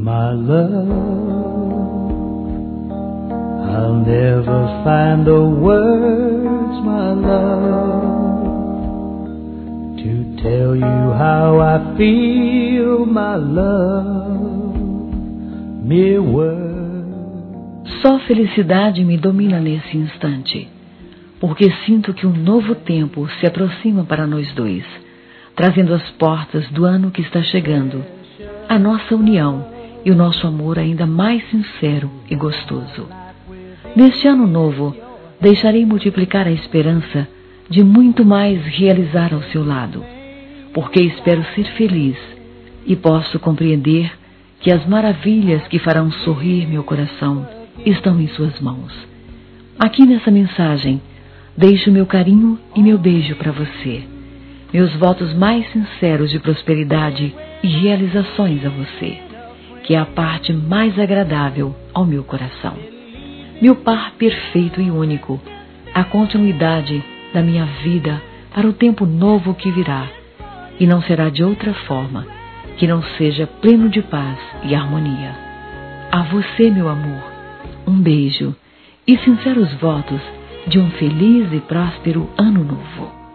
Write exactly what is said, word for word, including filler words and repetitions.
my love. I'll never find the words, my love, to tell you how I feel, my love. Mere words. Só felicidade me domina nesse instante, porque sinto que um novo tempo se aproxima para nós dois, trazendo as portas do ano que está chegando, a nossa união e o nosso amor ainda mais sincero e gostoso. Neste ano novo, deixarei multiplicar a esperança de muito mais realizar ao seu lado, porque espero ser feliz e posso compreender que as maravilhas que farão sorrir meu coração estão em suas mãos. Aqui nessa mensagem, deixo meu carinho e meu beijo para você, meus votos mais sinceros de prosperidade e realizações a você, que é a parte mais agradável ao meu coração. Meu par perfeito e único, a continuidade da minha vida para o tempo novo que virá, e não será de outra forma que não seja pleno de paz e harmonia. A você, meu amor, um beijo e sinceros votos de um feliz e próspero ano novo.